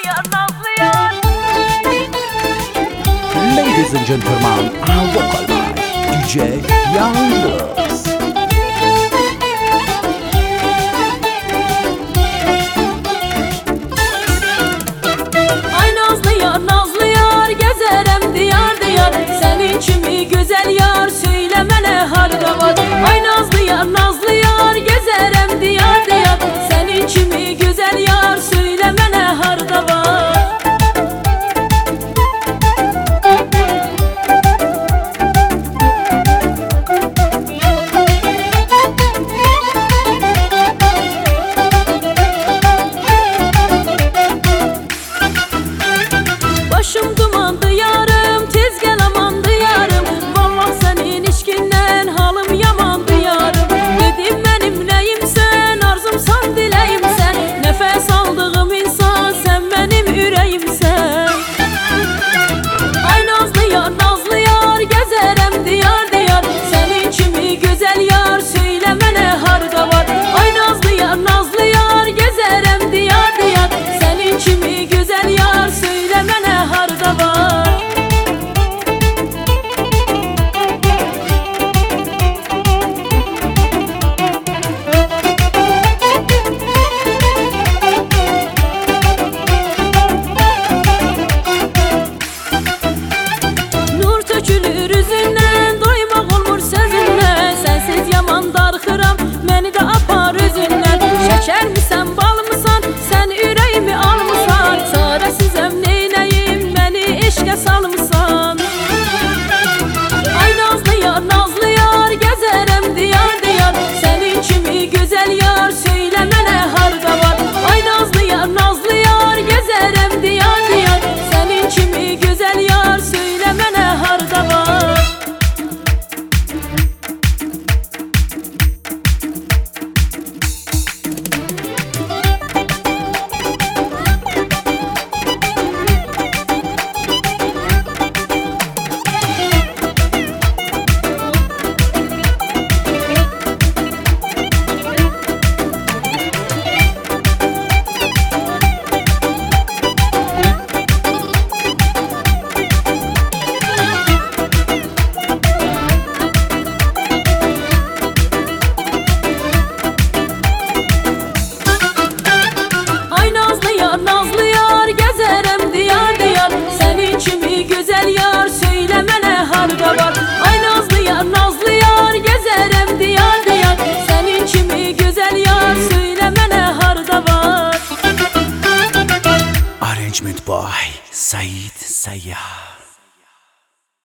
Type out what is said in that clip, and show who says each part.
Speaker 1: Ladies and gentlemen, our vocal by DJ Youngblood.
Speaker 2: Ay nazlı yar gezerem diyar diyar, senin kimi güzel yar söylemene harda var. Ay nazlı yar gezerem diyar diyar, senin kimi güzel yar söylemene harda var. Başım dumandı yarım, tez gel amandı yarım. Vallahi senin işkinden halım yamandı yarım. Dedim benim neyimsen, arzumsan dileyimsen. Nefes aldığım insan sen benim yüreğimsen. Ay nazlı yar gezerem diyar diyar, senin kimi güzel yar söylemene harda var. Ay nazlı yar gezerem diyar diyar, senin kimi güzel yar söylemene harda var. Nur tökülür üzündən, doymaq olmur sözündən. Sensiz yaman darxıram, məni də apar üzündən. Şəkər misən, bal mısan, sən ürəyimi almısan. Çarəsizəm, neynəyim, məni eşqə salmısan. Ay nazlı yar gezərəm diyar diyar, senin kimi güzel yar söylemene harda var. Ay nazlı yar gezərəm diyar diyar, senin kimi güzel yar söylemene harda var. Ay nazlı yar gezerem diyar diyar, senin kimi güzel yar söylemene harda var. Ay nazlı yar gezerem diyar diyar, senin kimi güzel yar söylemene harda var.
Speaker 1: Arrangement by Said Sayyah.